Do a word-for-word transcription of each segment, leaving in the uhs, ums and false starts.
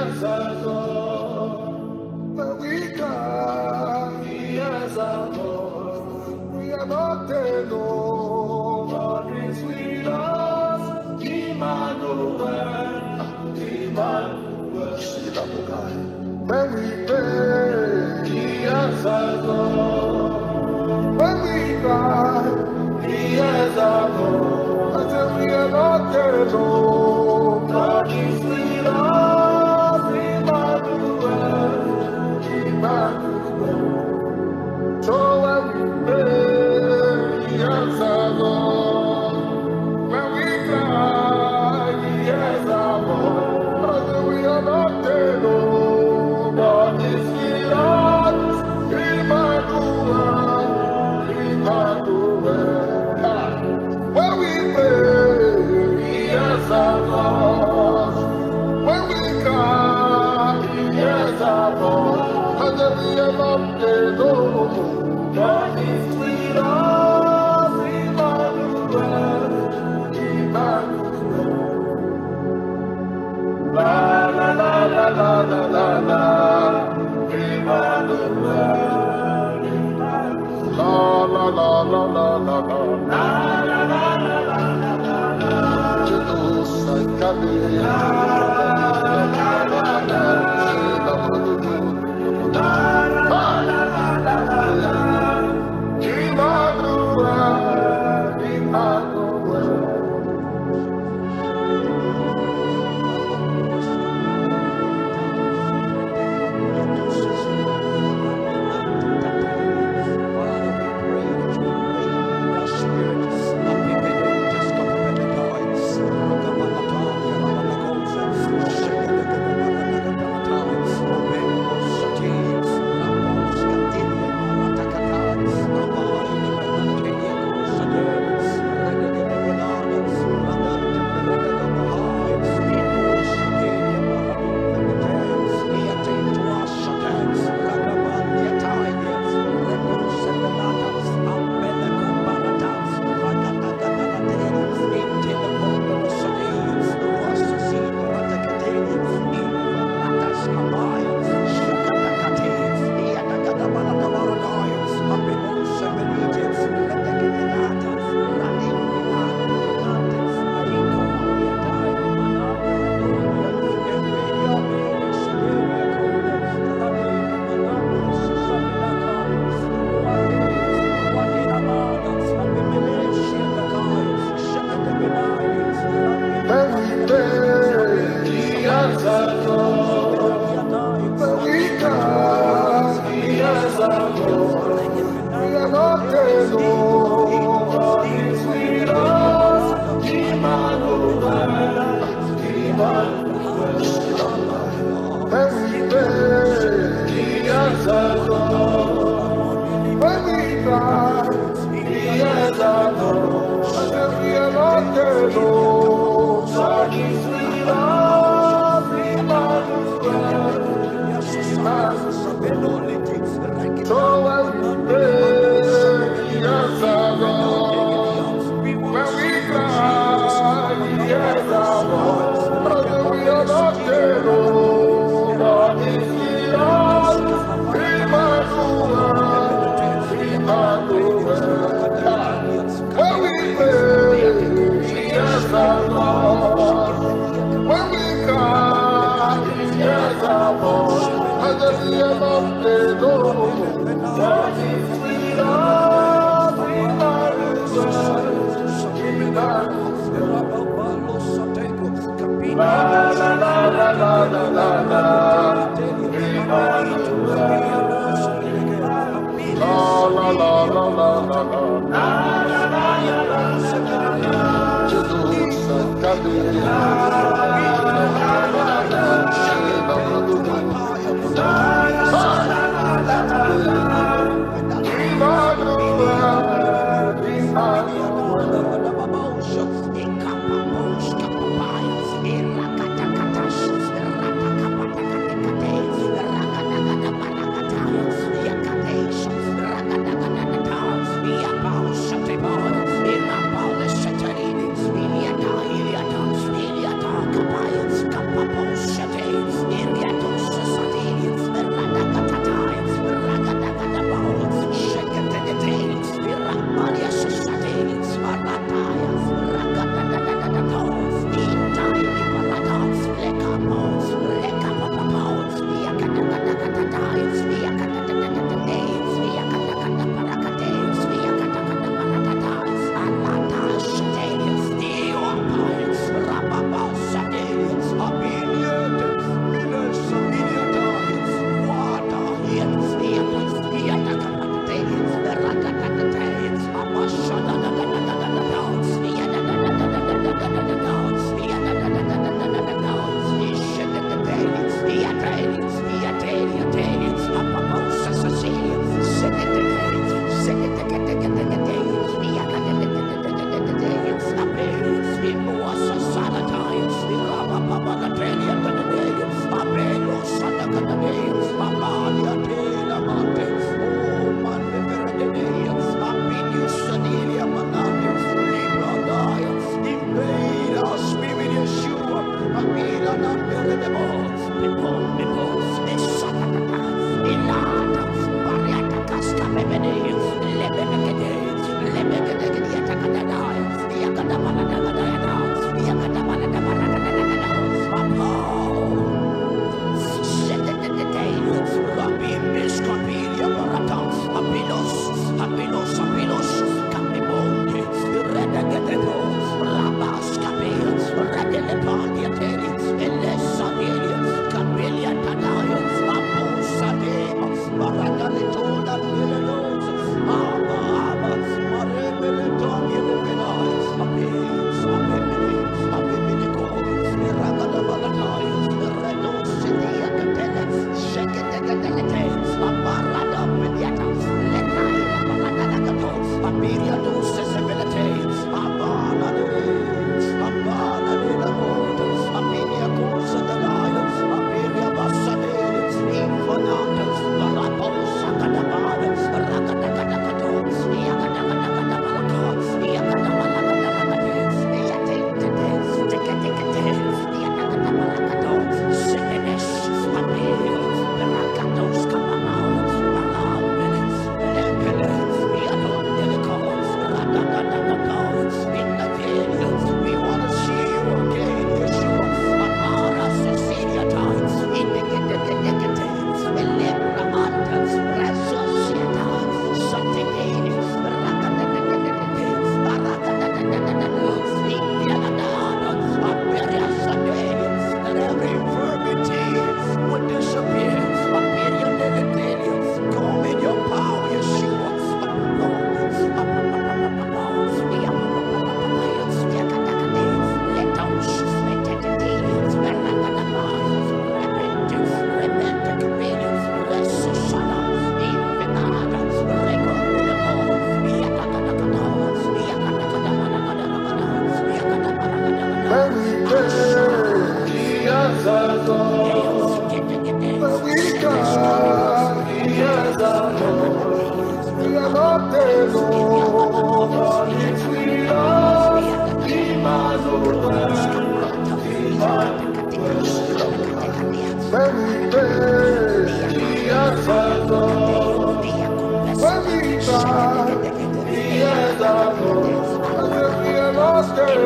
But we got, He has our Lord. We are not dead, no. God is with us. Emmanuel, Emmanuel. When we pray, He has our Lord. When we cry, He has our Lord. Until we are not dead, no. God is with us. Emmanuel, Emmanuel. So when we pray, He has our Lord. When we cry, He has our Lord. Until we are not dead, no. God is with us. Emmanuel, Emmanuel. Ah. When we pray, He has our Lord. When we cry, He has our Lord. And then we are not dead, oh. God is with us, Emmanuel, Emmanuel. La la la la la la la la, Emmanuel, Emmanuel. La la la la la la la, la la la la la la la. Jesus, I can be. La la la la la la.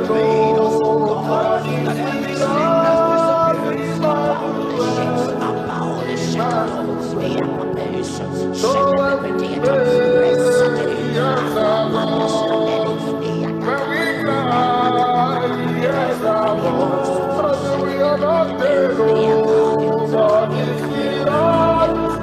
invade us, oh Lord, God. for Let this every we sickness love disappear. Abound the shakes, abound the shakato, the apapation, so shake the when we potato, resate, pray, yes, our abamanda God. scandeli, the When we atacapa, cry, yes, our God. And we are not dead, oh, for this we love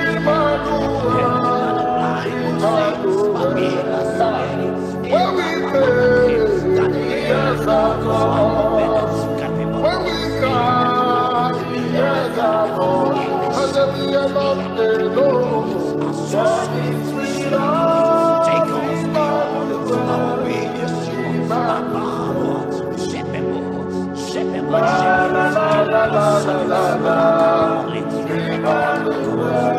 Emmanuel, Emmanuel. When we pray, yes, our God. When we cry, yes, our God. And we are not dead, oh, for this we love take us beyond our Emmanuel, radius, Emmanuel. above, Shepemo, Shepemo, La la la la la la la la. Emmanuel.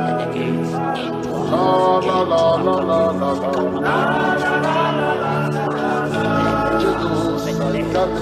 La la la la la la la. Jesus, I can't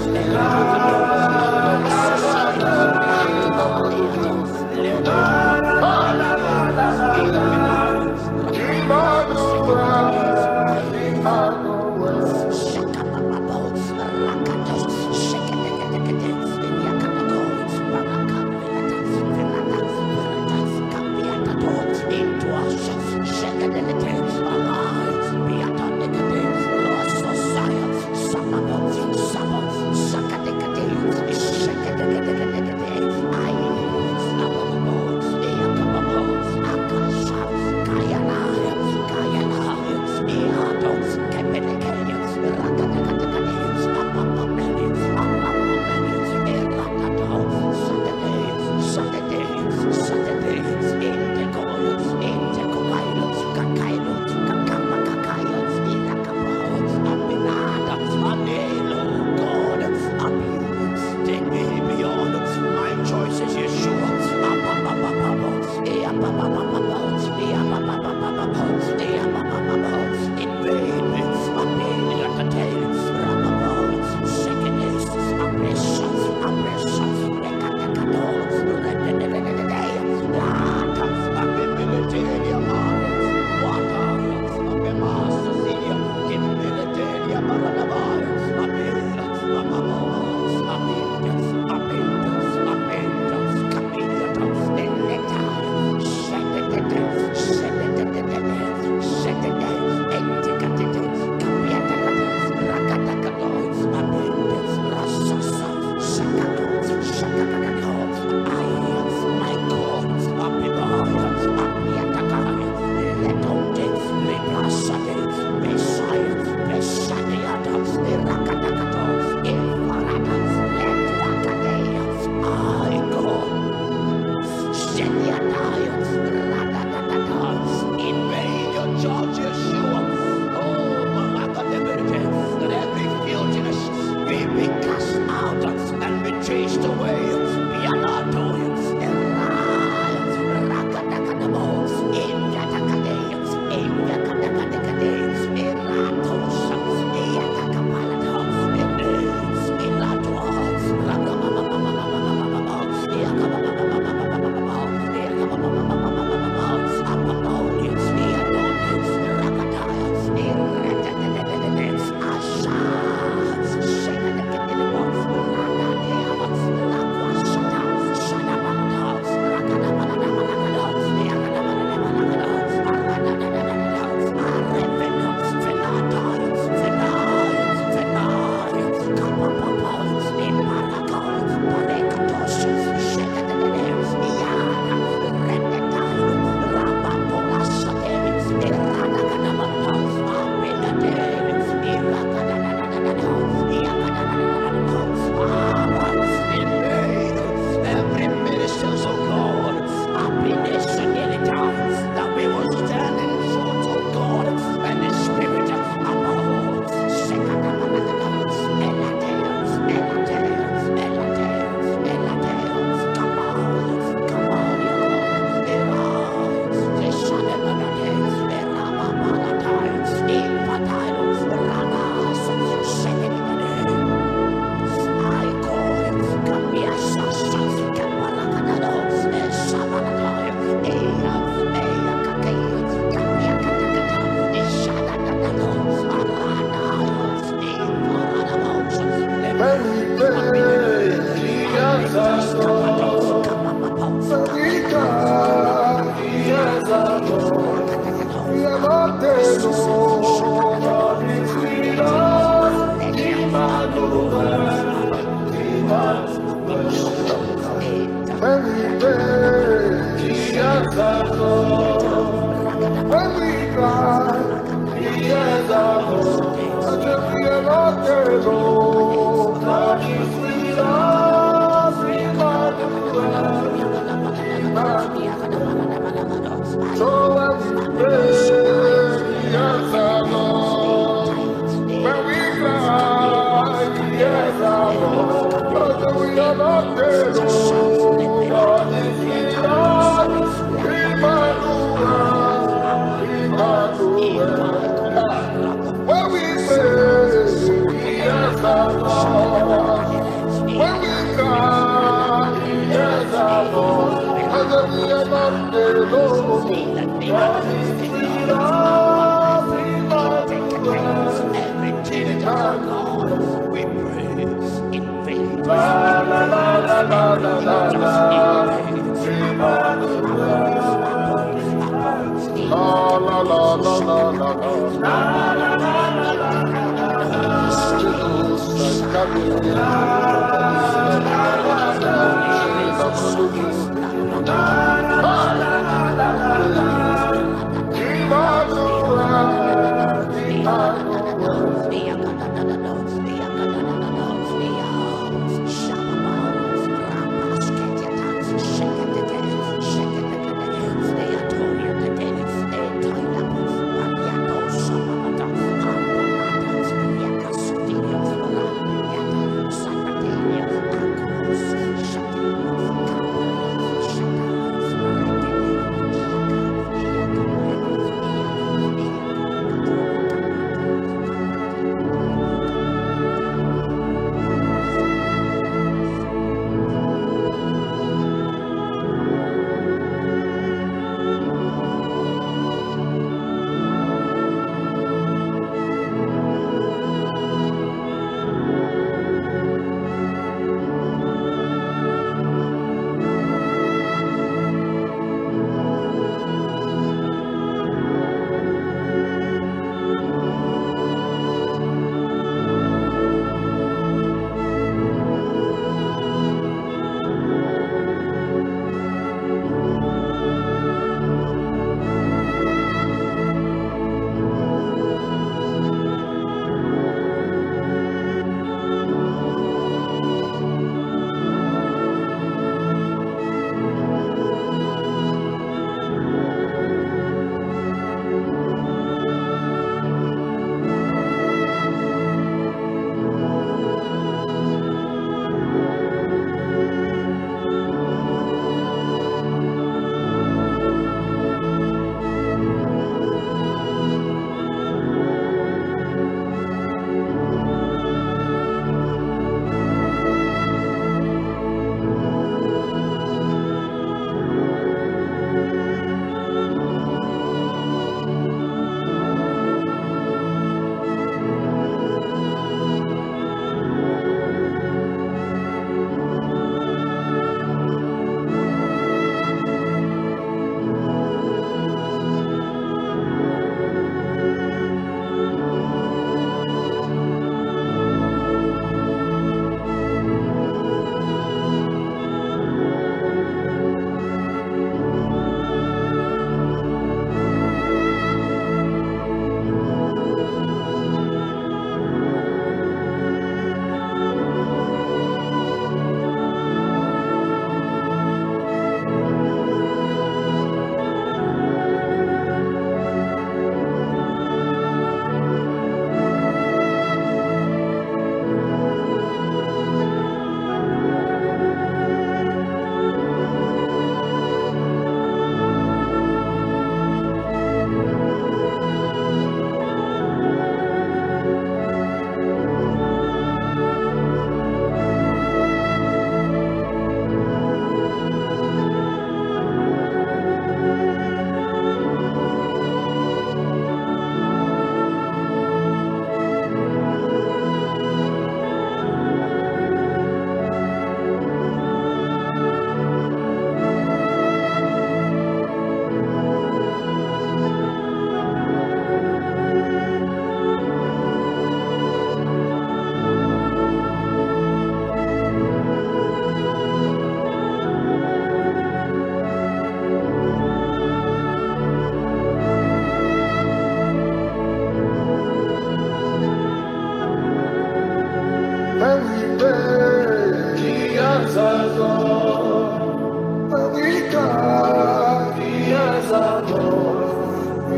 we are not there, Lord. God is with us. Emmanuel, Emmanuel. When we pray, He answers us. When we cry, He hears our voice. Until we are not there, Lord. God is with us. Emmanuel, Emmanuel. So when we pray, He answers us. When we cry, He hears our voice. Until we are not there, Lord. God is with us. Emmanuel, Emmanuel. When we pray, He answers us. When we cry, He hears our voice. Until we are not there, Lord. God is with us. Emmanuel, Emmanuel. We praise in vain. La la la la la la la la. Emmanuel. La la la la la la la. Jesus, come here.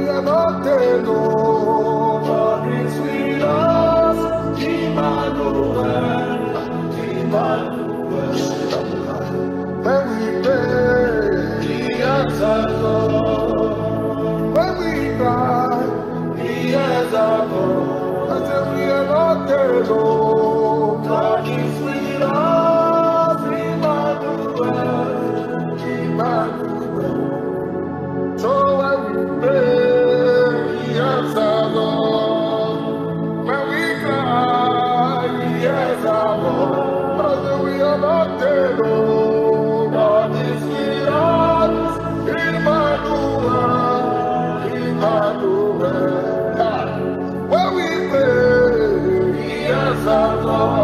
we are not alone. God is with us. Emmanuel, Emmanuel. When we pray, He answers us. When we cry, He hears our call. I said we are not alone. God is with us. Emmanuel, Emmanuel. So when we pray, He answers us. When we cry, He hears our call. I said we are not alone. God is with us. Emmanuel, Emmanuel. When we pray, He answers us.